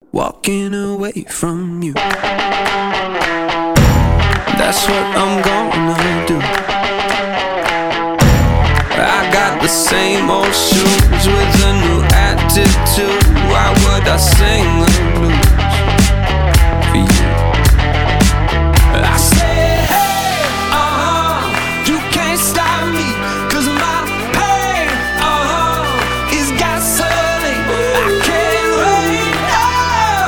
walking away from you. That's what I'm gonna do. I got the same old shoes with a new attitude. Why would I sing